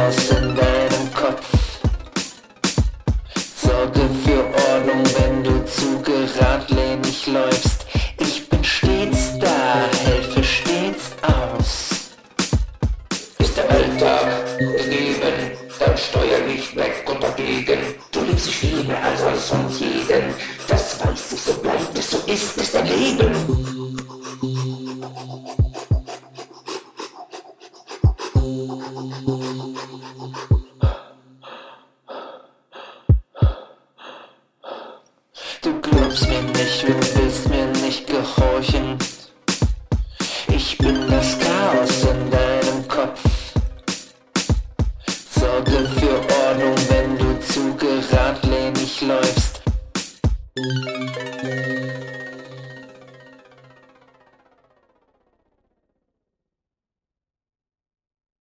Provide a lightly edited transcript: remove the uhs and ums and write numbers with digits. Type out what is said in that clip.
Chaos in deinem Kopf. Sorge für Ordnung, wenn du zu geradlinig läufst. Ich bin stets da, helfe stets aus. Ist der Alltag gegeben, dann steuer nicht weg und dagegen. Du liebst dich viel mehr als alles und jeden. Das weiß ich, so bleibt es, so ist es dein Leben. Du glaubst mir nicht und willst mir nicht gehorchen. Ich bin das Chaos in deinem Kopf. Sorge für Ordnung, wenn du zu geradlinig läufst.